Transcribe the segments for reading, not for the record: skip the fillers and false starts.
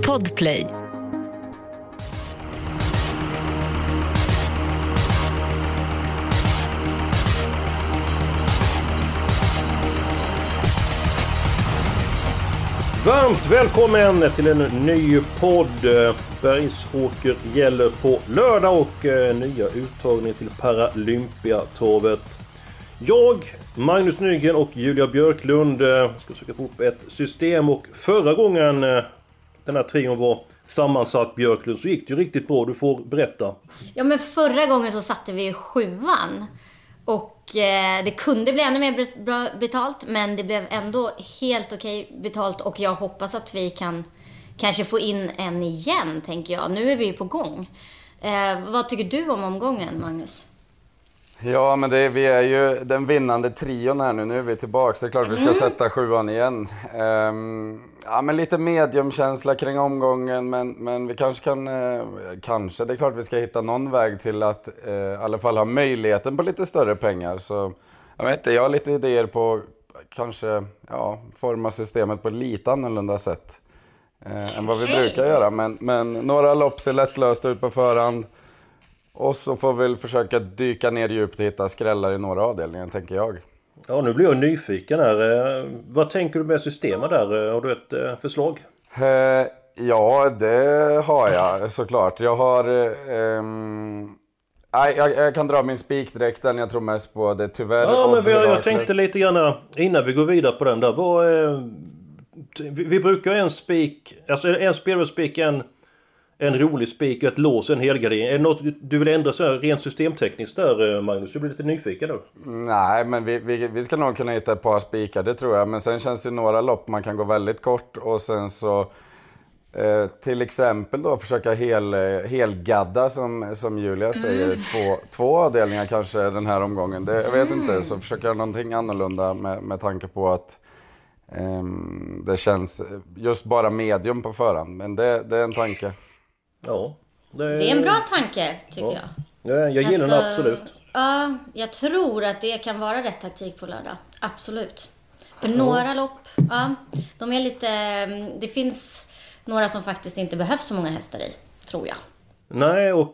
Podplay. Varmt välkommen till en ny podd. Bergsåker gäller på lördag och nya uttagningar till Paralympiatravet. Jag, Magnus Nygren och Julia Björklund ska försöka få upp ett system, och förra gången den här trion var sammansatt, Björklund, så gick det ju riktigt bra. Du får berätta. Ja, men förra gången så satte vi 7:an. Och det kunde bli ännu mer bra betalt, men det blev ändå helt okej betalt. Och jag hoppas att vi kan kanske få in en igen, tänker jag. Nu är vi ju på gång. Vad tycker du om omgången, Magnus? Ja, men vi är ju den vinnande trion här nu. Nu är vi tillbaka. Det är klart vi ska sätta 7:an igen. Ja, men lite mediumkänsla kring omgången. Men vi kanske kan... kanske, det är klart vi ska hitta någon väg till att i alla fall ha möjligheten på lite större pengar. Så jag vet inte, jag har lite idéer på kanske forma systemet på ett lite annorlunda sätt än vad vi brukar göra. Men några lopp ser lättlöst ut på förhand. Och så får vi försöka dyka ner djupt och hitta skrällar i några avdelningar, tänker jag. Ja, nu blir jag nyfiken här. Vad tänker du med systemet där? Har du ett förslag? Ja, det har jag såklart. Jag har... jag kan dra min spik direkt, den jag tror mest på. Det tyvärr... Ja, men jag tänkte lite grann innan vi går vidare på den där. Vi brukar en spik... Alltså en spelspik, en rolig spik och ett lås, en helgardering. Är det något du vill ändra så här, rent systemtekniskt där, Magnus? Du blir lite nyfiken nu. Nej, men vi ska nog kunna hitta ett par spikar, det tror jag. Men sen känns det några lopp man kan gå väldigt kort. Och sen så till exempel då försöka helgadda som Julia säger. Två avdelningar kanske den här omgången. Jag vet inte, så försöka göra någonting annorlunda med tanke på att det känns just bara medium på förhand. Men det är en tanke. Ja, det är en bra tanke, tycker jag. Ja, jag gillar den absolut. Ja, jag tror att det kan vara rätt taktik på lördag. Absolut. För några lopp, de är lite... Det finns några som faktiskt inte behövs så många hästar i, tror jag. Nej, och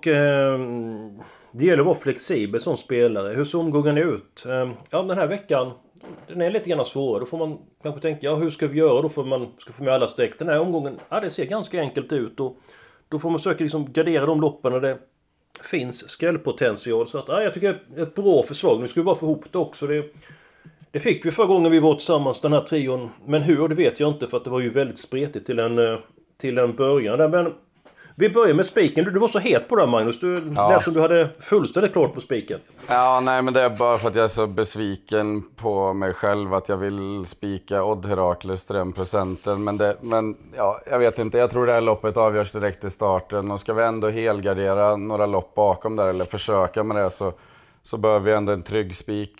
det gäller att vara flexibel som spelare. Hur ser omgången ut? Den här veckan, den är lite grann svårare. Då får man kanske tänka, hur ska vi göra? Då får man ska få med alla streck. Den här omgången, det ser ganska enkelt ut, och då får man söka liksom gardera de loppen och det finns skrällpotential. Så att, jag tycker det är ett bra förslag. Nu ska vi bara få ihop det också. Det fick vi förra gången vi var tillsammans, den här trion. Men hur, det vet jag inte, för att det var ju väldigt spretigt till en början. Men vi börjar med spiken. Du var så het på det, Magnus. Lät som du hade fullständigt klart på spiken. Ja, nej, men det är bara för att jag är så besviken på mig själv att jag vill spika Odd Herakles till den procenten. Men jag vet inte. Jag tror det här loppet avgörs direkt i starten. Och ska vi ändå helgardera några lopp bakom där, eller försöka med det, så behöver vi ändå en trygg spik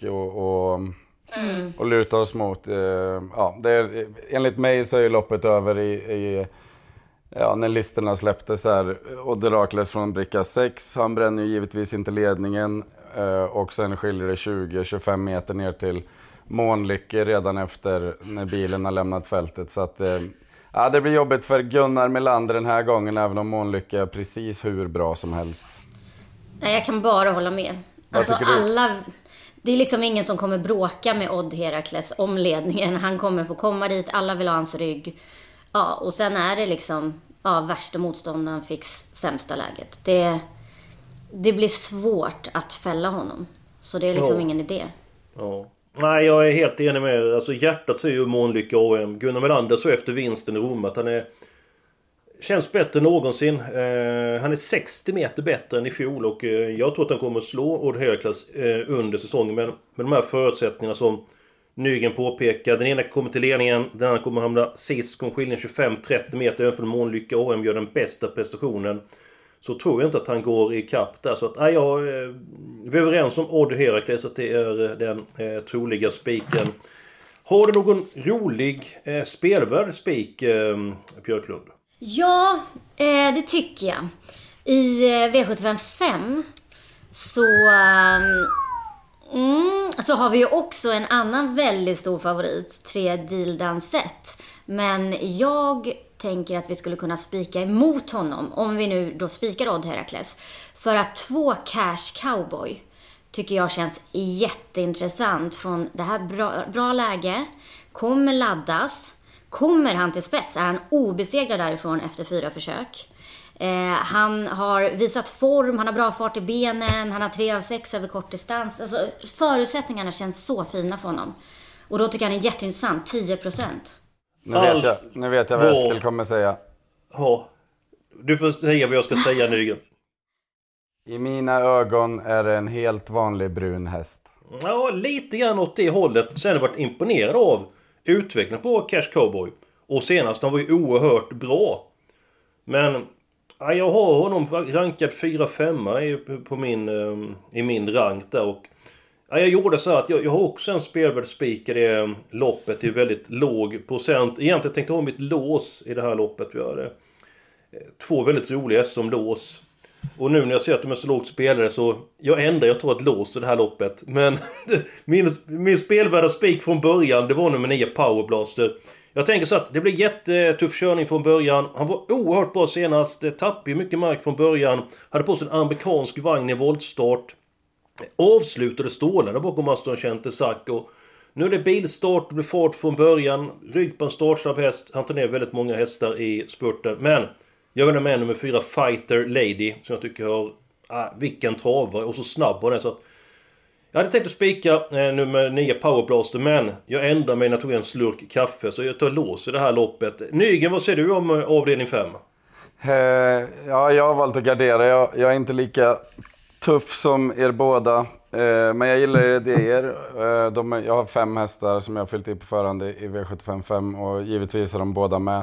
och luta oss mot. Enligt mig så är ju loppet över när listorna släpptes här. Och Herakles från bricka 6. Han bränner ju givetvis inte ledningen. Och sen skiljer det 20-25 meter ner till Månlycke redan efter när bilen har lämnat fältet. Så att det blir jobbigt för Gunnar Melander den här gången, även om Månlycke är precis hur bra som helst. Nej, jag kan bara hålla med. Alltså det är liksom ingen som kommer bråka med Odd Herakles om ledningen. Han kommer få komma dit, alla vill ha hans rygg. Ja, och sen är det liksom värsta motståndaren fick sämsta läget. Det blir svårt att fälla honom. Så det är liksom ingen idé. Ja. Nej, jag är helt enig med er. Alltså hjärtat säger ju Månlycke AM. Gunnar Melander så efter vinsten i Rom att han känns bättre än någonsin. Han är 60 meter bättre än i fjol, och jag tror att han kommer att slå Odd Herakles under säsongen. Men med de här förutsättningarna som Nygren påpekar. Den ena kommer till ledningen, den andra kommer hamna sist. Kommer skilja 25-30 meter över från Månlycke AM, gör den bästa prestationen. Så tror jag inte att han går i kapp där. Så att vi är överens om Odd Herakles att det är den troliga spiken. Har du någon rolig spelvärd spik, Björklund? Ja, det tycker jag. I V75 så har vi ju också en annan väldigt stor favorit, 3 Deal Dansett. Men jag tänker att vi skulle kunna spika emot honom. Om vi nu då spikar Odd Herakles. För att 2 Cash Cowboy tycker jag känns jätteintressant. Från det här bra läge. Kommer laddas. Kommer han till spets? Är han obesegrad därifrån efter 4 försök? Han har visat form, han har bra fart i benen, han har 3 av 6 över kort distans. Alltså, förutsättningarna känns så fina för honom. Och då tycker jag han är jätteintressant, 10%. Nu vet jag vad Eskil kommer säga. Ja, du får säga vad jag ska säga nu. I mina ögon är det en helt vanlig brun häst. Ja, lite grann åt det hållet. Sen har jag varit imponerad av utvecklingen på Cash Cowboy. Och senast han var ju oerhört bra. Men ja, jag har honom rankad 4-5 på i min rank där. Och ja, jag gjorde så att jag har också en spelvärd spik i det loppet i väldigt låg procent. Egentligen tänkte jag ha mitt lås i det här loppet. Vi har 2 väldigt roliga som lås. Och nu när jag ser att de är så lågt spelare så jag tror att lås i det här loppet. Men min spelvärda spik från början, det var nummer 9 Powerblaster. Jag tänker så att det blir jättetuff körning från början. Han var oerhört bra senast. Tappade ju mycket mark från början. Hade på sig en amerikansk vagn i voltstart. Avslutade stålarna bakom Aston Chantesac. Och nu är det bilstart. Det blir fart från början. Rygg på en startsnabb häst. Han tar ner väldigt många hästar i spurten. Men jag vill med nummer 4 Fighter Lady. Som jag tycker har vilken travare. Och så snabb var den så att jag hade tänkt att spika nummer 9 Powerblaster, men jag ändrar mig när jag tog en slurk kaffe, så jag tar lås i det här loppet. Nygren, vad säger du om avdelning 5? Ja, jag har valt att gardera. Jag är inte lika tuff som er båda, men jag gillar er idéer. Jag har 5 hästar som jag har fyllt i på förhand i V75-5 och givetvis är de båda med.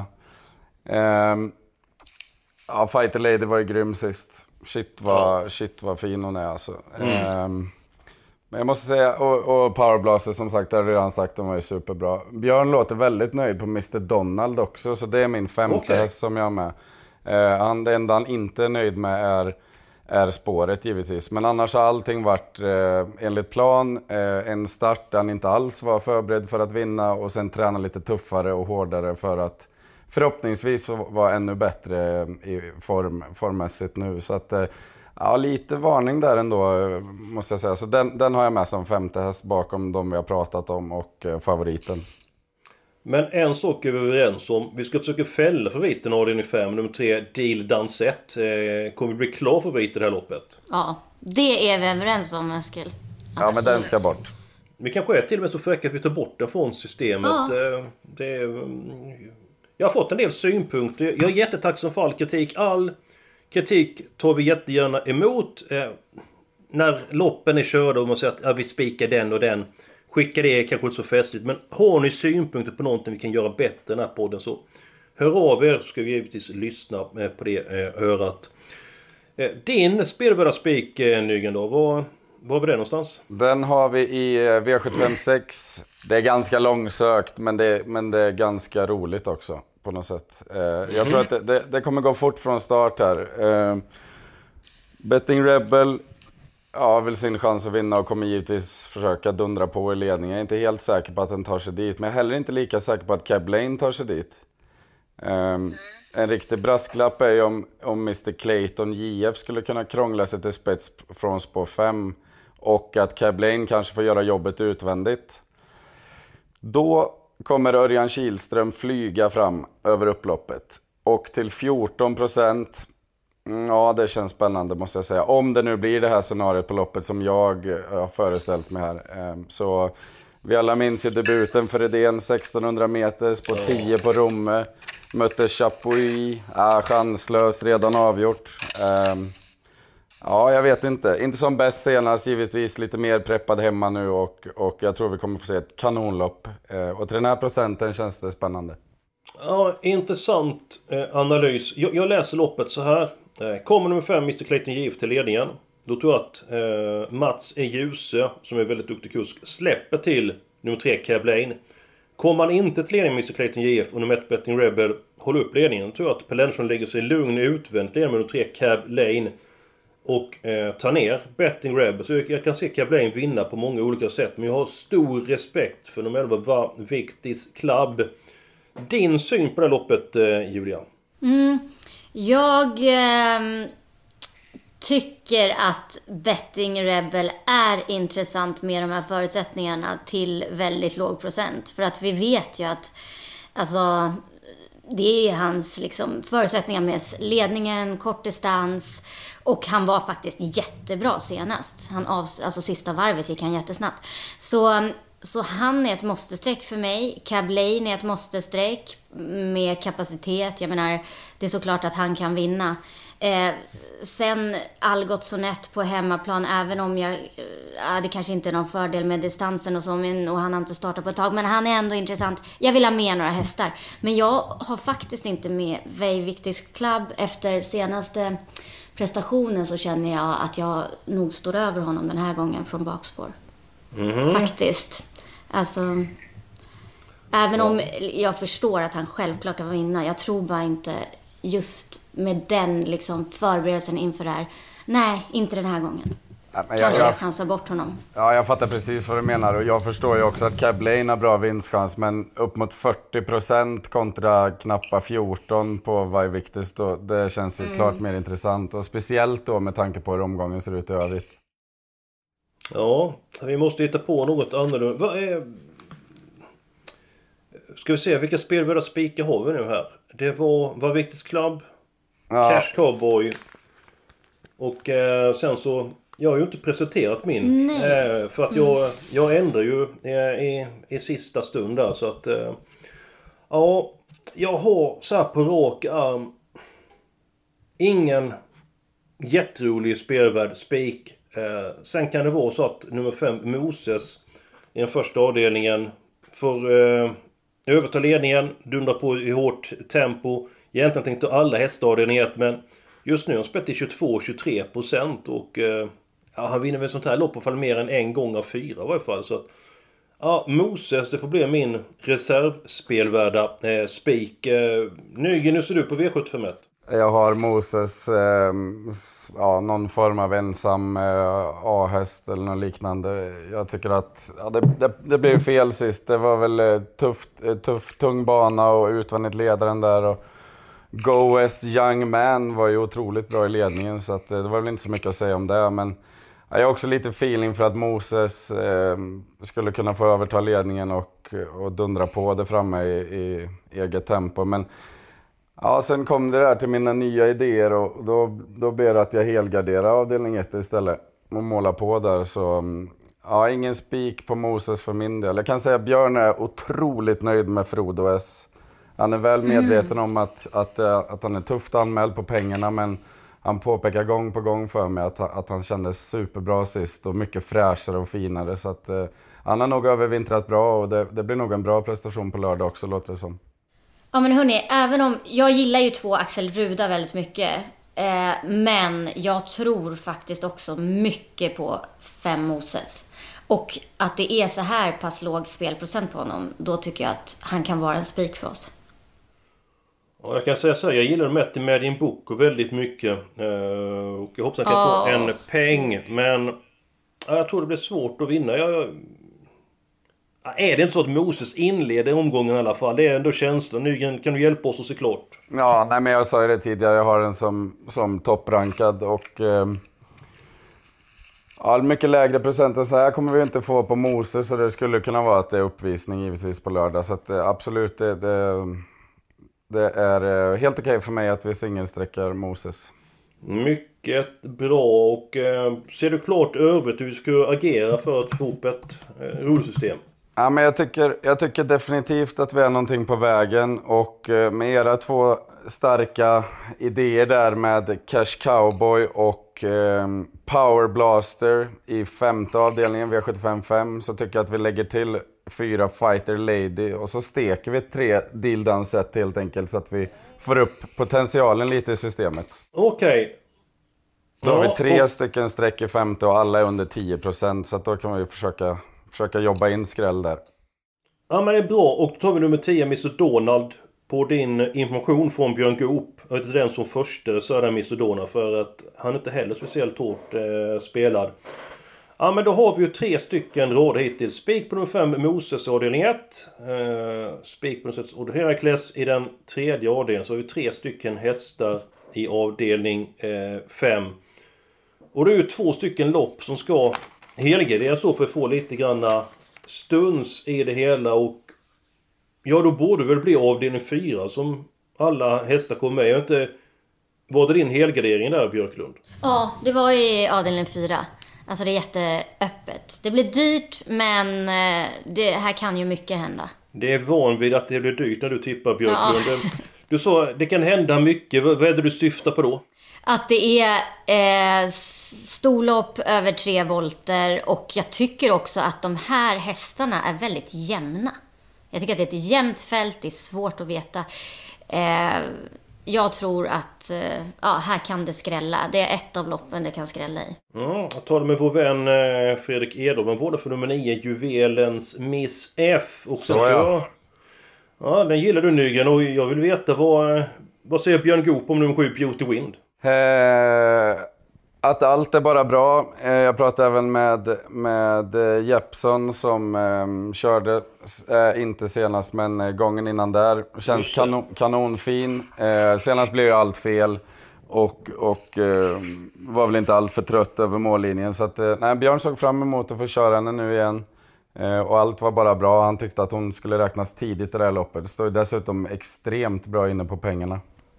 Ja, Fighter Lady var ju grym sist. Shit vad fin hon är alltså. Men jag måste säga, och Powerblaster som sagt, har redan sagt, de var ju superbra. Björn låter väldigt nöjd på Mr. Donald också, så det är min 5:e häst som jag har med. Det enda han inte är nöjd med är spåret givetvis. Men annars har allting varit enligt plan, en start där han inte alls var förberedd för att vinna och sen träna lite tuffare och hårdare för att förhoppningsvis vara ännu bättre i formmässigt nu. Så att ja, lite varning där ändå måste jag säga. Så den har jag med som 5:e häst bakom de vi har pratat om och favoriten. Men en sak är vi överens om. Vi ska försöka fälla favoriten avdelning 5. Nummer 3 Deal Dansett. Kommer vi bli klar favorit i det här loppet? Ja, det är vi överens om, Eskil. Ja, men den ska bort. Vi kanske är till och med så fräcka att vi tar bort den från systemet. Ja. Jag har fått en del synpunkter. Jag är jättetacksam för all kritik. All kritik tar vi jättegärna emot. När loppen är körda och man säger att vi spikar den och den. Skicka det kanske inte så festligt. Men har ni synpunkter på någonting vi kan göra bättre i den här podden, så hör av er, så ska vi givetvis lyssna på det örat. Din spelvärda spik, Nygren då, var var det någonstans? Den har vi i V756. Det är ganska långsökt, men det är ganska roligt också på något sätt. Jag tror att det kommer gå fort från start här. Betting Rebel har väl sin chans att vinna och kommer givetvis försöka dundra på i ledningen. Jag är inte helt säker på att den tar sig dit, men jag är heller inte lika säker på att Cab Lane tar sig dit. En riktig brasklapp är ju om Mr. Clayton JF skulle kunna krångla sig till spets från spår 5 och att Cab Lane kanske får göra jobbet utvändigt. Då kommer Örjan Kihlström flyga fram över upploppet. Och till 14%, ja, det känns spännande måste jag säga. Om det nu blir det här scenariot på loppet som jag har föreställt mig här. Så vi alla minns ju debuten för idén, 1600 meter på 10 på Romme. Mötte Chapuis, chanslös, redan avgjort. Ja, jag vet inte. Inte som bäst senast, givetvis lite mer preppad hemma nu och jag tror vi kommer få se ett kanonlopp. Och till den här procenten känns det spännande. Ja, intressant analys. Jag läser loppet så här. Kommer nummer 5, Mr. Clayton JF till ledningen. Då tror jag att Mats Ljuse, som är väldigt duktig kusk, släpper till nummer 3, Cab Lane. Kommer han inte till ledningen, Mr. Clayton JF, och nummer 1, Betting Rebel håller upp ledningen, tror jag att Per Lennartsson lägger sig lugn utvänt ledningen med nummer 3, Cab Lane och tar ner Betting Rebel. Så jag kan se Cab Lane vinna på många olika sätt, men jag har stor respekt för nummer 11, Victis Club. Din syn på det loppet, Julia? Jag tycker att Betting Rebel är intressant med de här förutsättningarna till väldigt låg procent. För att vi vet ju att alltså, det är hans liksom, förutsättningar med ledningen, kortdistans. Och han var faktiskt jättebra senast. Alltså sista varvet gick han jättesnabbt. Så han är ett måste-streck för mig. Cab Lane är ett måste-streck med kapacitet. Jag menar, det är såklart att han kan vinna. Sen Algot Sonett på hemmaplan, även om det kanske inte är någon fördel med distansen och så, och han har inte startat på ett tag, men han är ändå intressant. Jag vill ha med några hästar, men jag har faktiskt inte med Veiviktis Club. Efter senaste prestationen så känner jag att jag nog står över honom den här gången från bakspår. Faktiskt. Alltså, även om jag förstår att han självklart kan vinna, jag tror bara inte just med den liksom förberedelsen inför det här. Nej, inte den här gången. Kanske jag chansar bort honom. Ja, jag fattar precis vad du menar. Och jag förstår ju också att Cab Lane har bra vinstchans. Men upp mot 40% kontra knappa 14% på Veiviktis, då, det känns ju klart mer intressant. Och speciellt då med tanke på hur omgången ser ut i övrigt. Ja, vi måste hitta på något annorlunda. Ska vi se, vilka spelvärda spikar har vi nu här? Det var Veiviktis Club, Cash Cowboy. Och sen så, jag har ju inte presenterat min. För att jag ändrar ju i sista stund där. Så att, ja, jag har så här på rak arm ingen jätterolig spelvärd spik. Sen kan det vara så att nummer 5 Moses i den första avdelningen får överta ledningen, dundra på i hårt tempo. Egentligen tänkte alla hästavdelningar, men just nu har han spelat i 22-23% och han vinner väl sånt här lopp och fall mer än en gång av 4 i varje fall. Så att, ja, Moses, det får bli min reservspelvärda spik. Nyggen, nu ser du på V75. Jag har Moses, någon form av ensam A-häst eller något liknande. Jag tycker att det blev fel sist. Det var väl tung bana och utvändigt ledaren där. Och Go West Young Man var ju otroligt bra i ledningen, så att det var väl inte så mycket att säga om det. Men jag har också lite feeling för att Moses skulle kunna få överta ledningen och dundra på det framme i eget tempo. Men ja, sen kom det där till mina nya idéer och då blev det att jag helgarderar avdelning 1 istället och målar på där. Så ja, ingen spik på Moses för min del. Jag kan säga att Björn är otroligt nöjd med Frodo S. Han är väl medveten om att han är tufft anmäld på pengarna, men han påpekar gång på gång för mig att han kändes superbra sist och mycket fräschare och finare. Så att han har nog övervintrat bra och det blir nog en bra prestation på lördag också, låter det som. Ja, men hörni, även om jag gillar ju 2 Axel Ruda väldigt mycket, men jag tror faktiskt också mycket på 5 Moses. Och att det är så här pass låg spelprocent på honom, då tycker jag att han kan vara en spik för oss. Ja, jag kan säga så här, jag gillar Mätti med din bok och väldigt mycket. Och jag hoppas att jag kan få en peng, men jag tror det blir svårt att vinna. Är det inte så att Moses inleder omgången i alla fall? Det är ändå känslan. Nu kan du hjälpa oss och se klart. Ja, nej, men jag sa ju det tidigare. Jag har den som topprankad och mycket lägre procent. Så här kommer vi inte få på Moses, så det skulle kunna vara att det är uppvisning givetvis på lördag. Så att, absolut, det är helt okej för mig att vi singelsträcker Moses. Mycket bra. Och ser du klart övrigt hur vi ska agera för att få upp ett rullsystem? Ja, men jag tycker definitivt att vi är någonting på vägen, och med era 2 starka idéer där med Cash Cowboy och Power Blaster i 5:e avdelningen V75-5, så tycker jag att vi lägger till 4 Fighter Lady och så steker vi 3 Dildan set helt enkelt, så att vi får upp potentialen lite i systemet. Okej. Då har vi 3 stycken streck i 5:e och alla är under 10%, så att då kan vi försöka jobba in skräll där. Ja, men det är bra. Och då tar vi nummer 10, Mr. Donald, på din information från Björn Goop. Jag vet inte den som första, så är det Mr. Donald, för att han inte heller speciellt hårt spelad. Ja, men då har vi ju 3 stycken råd hittills. Spik på nummer 5, Moses avdelning 1. Spik på nummer 6, Odd Herakles i den 3:e avdelningen. Så har vi 3 stycken hästar i avdelning 5. Och det är ju 2 stycken lopp som ska helgarderas då för att få lite granna stunds i det hela. Och ja, då borde väl bli avdelning 4 som alla hästar kommer med. Jag vet inte, var det din helgardering där, Björklund? Ja, det var i avdelning 4. Alltså det är jätteöppet. Det blir dyrt, men det här kan ju mycket hända. Det är van vid att det blir dyrt när du tippar, Björklund. Ja. Du sa det kan hända mycket. Vad är det du syftar på då? Att det är storlopp över 3 volter. Och jag tycker också att de här hästarna är väldigt jämna. Jag tycker att det är ett jämnt fält. Det är svårt att veta. Jag tror att här kan det skrälla. Det är ett av loppen det kan skrälla i. Ja, jag talade med vår vän Fredrik Edholm. Han var för nummer 9, Juvelens Miss F. Och ja, den gillar du, Nygren. Och jag vill veta vad säger Björn Goop om nummer 7, Beauty Wind? Att allt är bara bra. Jag pratade även med Jeppson som körde, inte senast men gången innan där. Känns kanonfin. Senast blev ju allt fel och var väl inte allt för trött över mållinjen. Så att, Björn såg fram emot att få köra henne nu igen. Och allt var bara bra. Han tyckte att hon skulle räknas tidigt i det här loppet. Det står dessutom extremt bra inne på pengarna.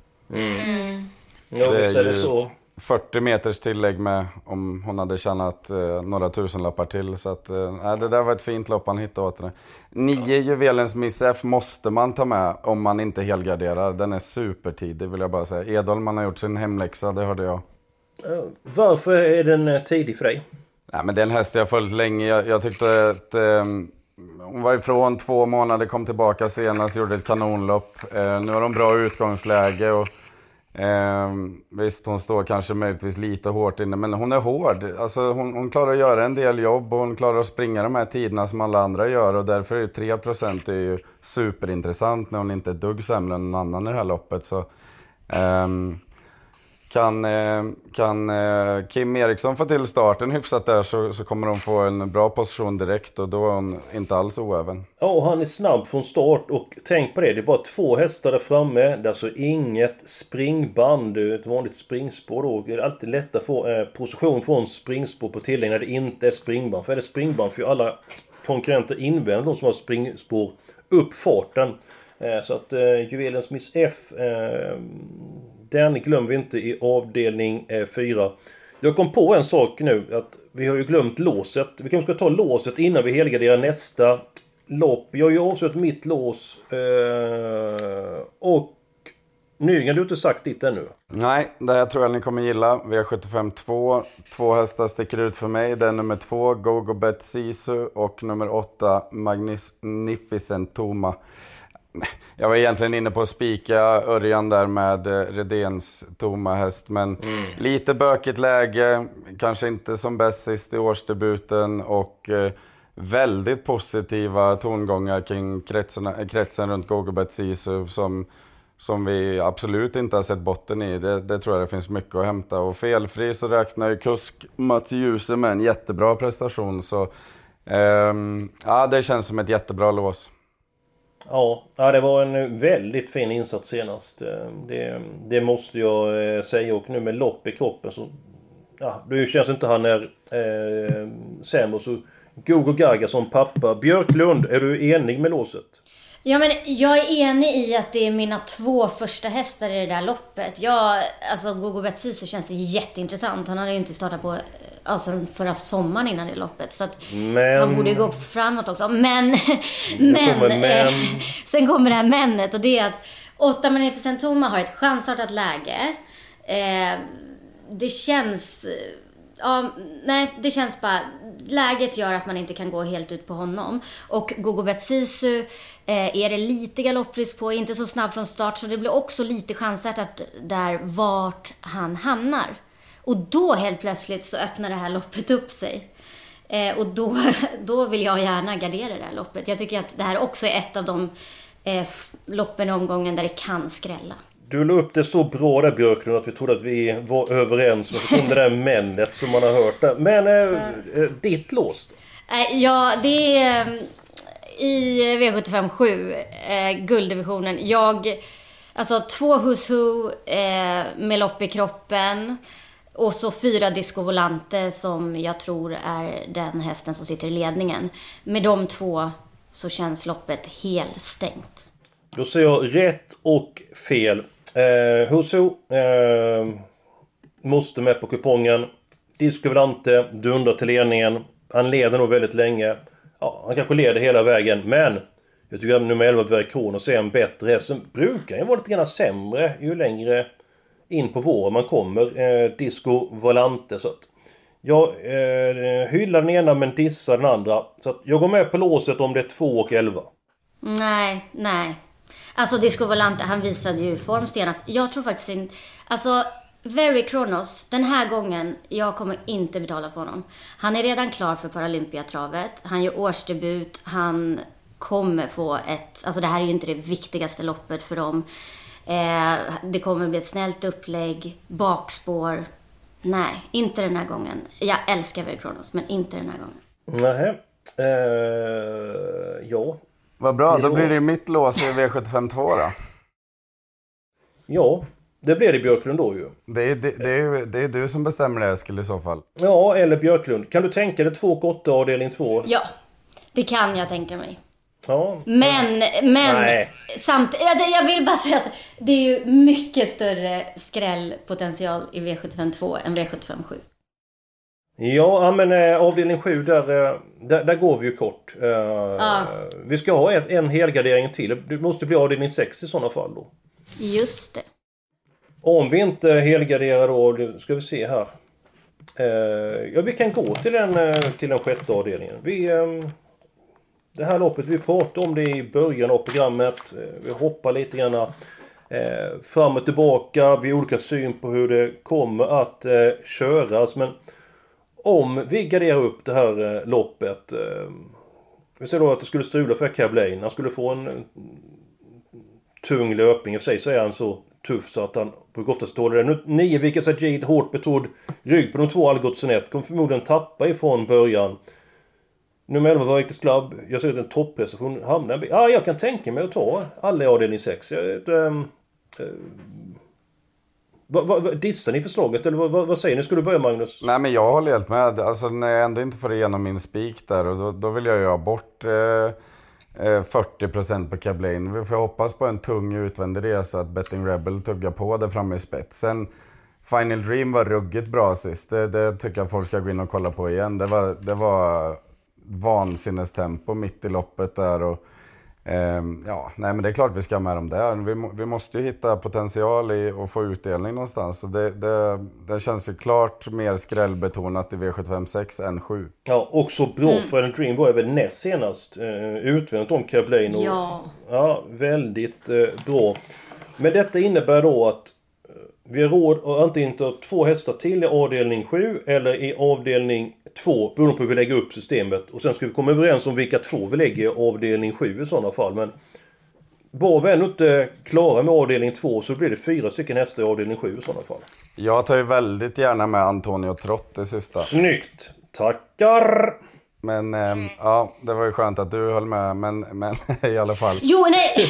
Ja, visst är det så. 40 meters tillägg med om hon hade tjänat några tusenlappar till. Så att, det där var ett fint lopp han hittade åt henne. 9 Juvelens Miss F måste man ta med om man inte helgarderar. Den är supertidig, vill jag bara säga. Edholm, man har gjort sin hemläxa, det hörde jag. Varför är den tidig för dig? Nej, men det är en häst jag följt länge. Jag tyckte att hon var ifrån 2 månader, kom tillbaka senast, gjorde ett kanonlopp. Nu har hon bra utgångsläge och visst, hon står kanske möjligtvis lite hårt inne, men hon är hård. Alltså, hon klarar att göra en del jobb och hon klarar att springa de här tiderna som alla andra gör. Och därför är ju 3% är ju superintressant när hon inte är dugg sämre än någon annan i det här loppet. Så kan Kim Eriksson få till starten hyfsat där så kommer de få en bra position direkt och då är hon inte alls oäven. Ja, och han är snabb från start och tänk på det är bara 2 hästar där framme. Det är alltså inget springband, ett vanligt springspår då. Det är alltid lätt att få position från springspår på tillägg när det inte är springband. För är det springband för alla konkurrenter invända de som har springspår upp farten. Så att Juvelens Miss F... den glömmer vi inte i avdelning 4. Jag kom på en sak nu. Att vi har ju glömt låset. Vi kanske ska ta låset innan vi helgarderar nästa lopp. Jag har ju avslutat mitt lås. Och Nygren, du har inte sagt ditt ännu. Nej, det här tror jag ni kommer gilla. V75-2. 2 hästar sticker ut för mig. Det är nummer 2, Gogobet Sisu. Och nummer 8, Magnificent Toma. Jag var egentligen inne på att spika Örjan där med Redéns Toma häst. Men lite bökigt läge. Kanske inte som bäst sist i årsdebuten. Och väldigt positiva tongångar kring kretsen runt Gogobet Sisu. Som vi absolut inte har sett botten i. Det tror jag det finns mycket att hämta. Och felfri så räknar ju kusk Mats Djuse med en jättebra prestation. Så det känns som ett jättebra lås. Ja, det var en väldigt fin insats senast. Det måste jag säga. Och nu med lopp i kroppen så... Ja, det känns inte han är sämre. Så Gogo Gaga som pappa. Björklund, är du enig med låset? Ja, men jag är enig i att det är mina 2 första hästar i det där loppet. Alltså Gogobet Sisu känns det jätteintressant. Han hade ju inte startat på förra sommaren innan det loppet. Så att han borde ju gå framåt också. Men. Sen kommer det här männet. Och det är att 8 Magnificent Toma har ett chansstartat läge. Det känns... det känns bara... Läget gör att man inte kan gå helt ut på honom. Och Gogobet Sisu är det lite galopprisk på. Inte så snabb från start. Så det blir också lite chansartat där vart han hamnar. Och då helt plötsligt så öppnar det här loppet upp sig. Och då vill jag gärna gardera det här loppet. Jag tycker att det här också är ett av de loppen i omgången där det kan skrälla. Du la upp det så bra där, Björklund, att vi trodde att vi var överens. Men så kom det där männet som man har hört där. Men ditt lås? Ja, det är i V75 7, gulddivisionen. Alltså 2 Who's Who med lopp i kroppen. Och så 4 Disco Volante som jag tror är den hästen som sitter i ledningen. Med de 2 så känns loppet helt stängt. Då säger jag rätt och fel. Who's Who måste med på kupongen. Disco Volante dundrar till ledningen. Han leder nog väldigt länge. Ja, han kanske leder hela vägen. Men jag tycker att nummer 11 Verkronos är en bättre häst. Sen brukar han vara lite grann sämre ju längre in på våren man kommer. Disco Volante. Så att jag hyllar den ena men dissar den andra. Så att jag går med på låset om det är 2 och 11. Nej. Alltså Disco Volante, han visade ju form senast. Jag tror faktiskt inte... Alltså... Very Kronos, den här gången, jag kommer inte betala för honom. Han är redan klar för Paralympiatravet. Han gör årsdebut. Han kommer få alltså det här är ju inte det viktigaste loppet för dem. Det kommer bli ett snällt upplägg, bakspår. Nej, inte den här gången. Jag älskar Very Kronos, men inte den här gången. Nej. Ja. Vad bra, då blir det mitt lås i V75 2 då. Ja. Det blir det Björklund då ju. Det är du som bestämmer det, Eskil, i så fall. Ja, eller Björklund. Kan du tänka dig 2-8 avdelning 2? Ja, det kan jag tänka mig. Ja. Men samtidigt, alltså jag vill bara säga att det är ju mycket större skrällpotential i V75 2 än V75 7. Ja, men avdelning 7 där går vi ju kort. Vi ska ha en helgardering till. Det måste bli avdelning 6 i sådana fall då. Just det. Om vi inte helgarderar då, ska vi se här. Ja, vi kan gå till den sjätte avdelningen. Det här loppet, vi pratade om det i början av programmet. Vi hoppar lite grann fram och tillbaka. Vi har olika syn på hur det kommer att köras. Men om vi garderar upp det här loppet. Vi ser då att det skulle strula för Cablain. Han skulle få en tung löpning. I sig så är han så tuff så att han brukar ofta stå där. Nu 9 Vikas Ajid, hårt betrodd rygg på de 2 Algotssonet. Kommer förmodligen tappa ifrån början. Nummer 11 var Victus Club. Jag ser att en topprestation hamnar. Jag kan tänka mig att ta alla i avdelning 6. Dissar ni förslaget? Eller vad säger ni? Skulle du börja, Magnus? Nej, men jag håller helt med. Alltså när jag ändå inte får igenom min spik där. Och då vill jag ju ha bort 40% på Cablain. Vi får hoppas på en tung utvändig resa att Betting Rebel tuggar på det framme i spetsen. Final Dream var ruggigt bra sist. Det tycker jag folk ska gå in och kolla på igen. Det var vansinnestempo mitt i loppet där. Och, men det är klart vi ska ha med dem där. Vi måste ju hitta potential i att få utdelning någonstans. Så det känns ju klart mer skrällbetonat i V75 än 7. Ja, också bra för en Dream var väl näst senast utvändigt om Cablain. Ja, väldigt bra. Men detta innebär då att vi har råd att antingen ta 2 hästar till i avdelning 7 eller i avdelning 2, beroende på hur vi lägger upp systemet. Och sen ska vi komma överens om vilka 2 vi lägger i avdelning 7 i sådana fall. Men var vi ännu inte klara med avdelning 2 så blir det 4 stycken hästar i avdelning 7 i sådana fall. Jag tar ju väldigt gärna med Antonio Trott det sista. Snyggt! Tackar! Men det var ju skönt att du höll med, men i alla fall. Jo, nej!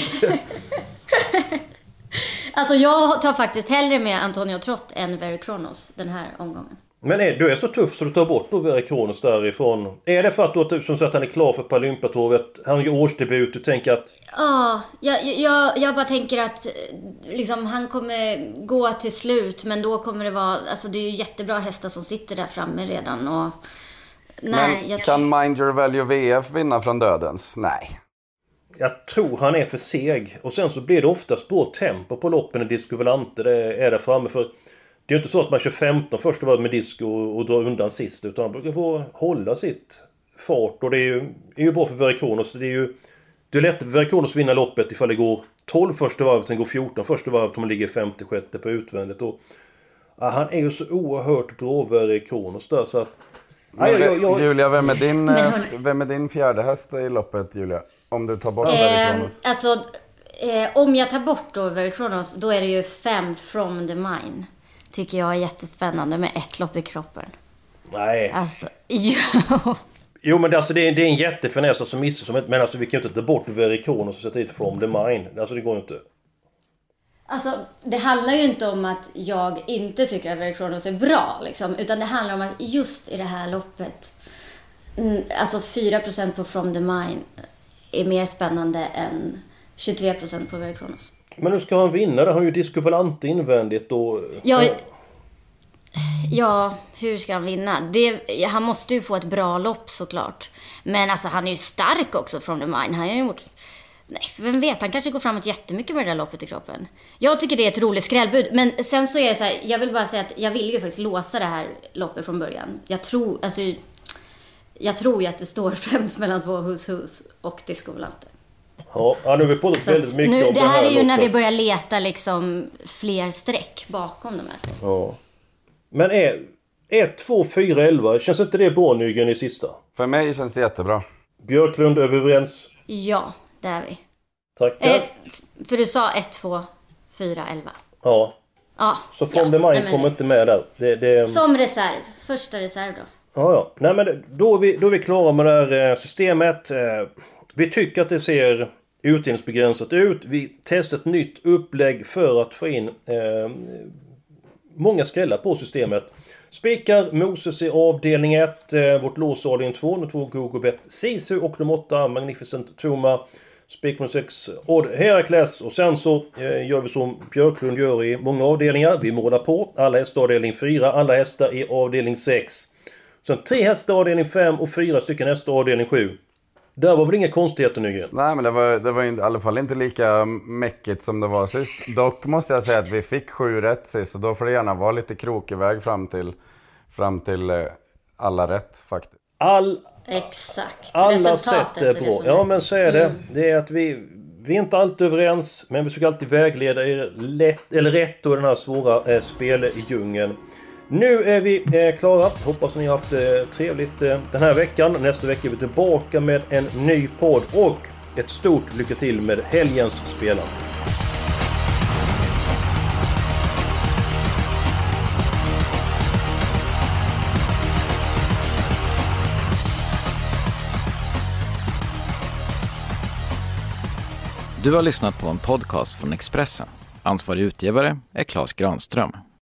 Alltså jag tar faktiskt hellre med Antonio Trott än Very Kronos den här omgången. Men du är så tuff så du tar bort då Very Kronos därifrån. Är det för att du som sagt att han är klar för Paralympiatravet? Han gör årsdebut, du tänker att... Ja, jag bara tänker att liksom, han kommer gå till slut. Men då kommer det vara... Alltså det är ju jättebra hästar som sitter där framme redan. Och, kan Mind Your Value VF vinna från dödens? Nej. Jag tror han är för seg. Och sen så blir det oftast bra tempo på loppen i Disco Volante. Det är där framme. För det är ju inte så att man kör 15 första varv med disco och drar undan sist. Utan man brukar få hålla sitt fart. Och det är ju bra för Very Kronos. Det är lätt för Very Kronos att vinna loppet ifall det går 12 första varvet. Sen går 14 första varvet om man ligger 56 på utvändigt. Och, han är ju så oerhört bra Very Kronos där så att... Julia, vem är din fjärde häst i loppet, Julia? Om du tar bort Very Kronos. Alltså, Om jag tar bort då Very Kronos, då är det ju 5 From the Mine. Tycker jag är jättespännande med ett lopp i kroppen. Nej. Alltså, Jo, men alltså, det är en jättefiness som missar som ett... Men alltså vi kan ju inte ta bort Very Kronos och sätta dit From the Mine. Alltså det går inte. Alltså, det handlar ju inte om att jag inte tycker att Very Kronos är bra, liksom, utan det handlar om att just i det här loppet, alltså 4% på From the Mine är mer spännande än 23% på Very Kronos. Men nu ska han vinna, det har ju Disco Volante invändigt och... Ja, hur ska han vinna? Han måste ju få ett bra lopp såklart. Men alltså han är ju stark också From the Mine. Han har ju gjort... Nej, vem vet, han kanske går framåt jättemycket med det där loppet i kroppen. Jag tycker det är ett roligt skrällbud. Men sen så är det så här, jag vill bara säga att jag vill ju faktiskt låsa det här loppet från början. Jag tror ju att det står främst mellan 2 Hus och Disco Volante. Ja, nu har vi på det väldigt mycket nu, om det här är ju loppet. när vi börjar leta liksom fler streck bakom de här. Ja. Men 1, 2, 4, 11. Känns inte det bra, Nygren, i sista? För mig känns det jättebra. Björklund, är vi överens? Ja, det är vi. Tackar. För du sa 1, 2, 4, 11. Ja. Ja. Så From the Mine kommer inte med där. Det... Som reserv. Första reserv då. Ja. Nej, men då är vi klara med det här systemet. Vi tycker att det ser utdelningsbegränsat ut. Vi testar ett nytt upplägg för att få in många skrällar på systemet. Spikar Moses i avdelning 1, vårt lås avdelning 2, de 2 Gogobet Sisu och de 8 Magnificent Toma. Spik med 6 Odd Herakles, och sen så gör vi som Björklund gör i många avdelningar. Vi målar på alla hästar avdelning 4, alla hästar i avdelning 6. Sen 3 hästar avdelning 5 och 4 stycken hästar avdelning 7. Där var väl inga konstigheter, Nygren? Nej, men det var i alla fall inte lika mäckigt som det var sist. Dock måste jag säga att vi fick 7 rätt sist, så då får det gärna vara lite krokig väg fram till alla rätt faktiskt. Exakt. Alla sätt är bra. Ja, men så är det. Det är att vi är inte alltid överens, men vi försöker alltid vägleda er rätt och den här svåra spel i djungeln. Nu är vi klara. Hoppas ni har haft trevligt den här veckan. Nästa vecka är vi tillbaka med en ny podd och ett stort lycka till med helgens spelande. Du har lyssnat på en podcast från Expressen. Ansvarig utgivare är Claes Granström.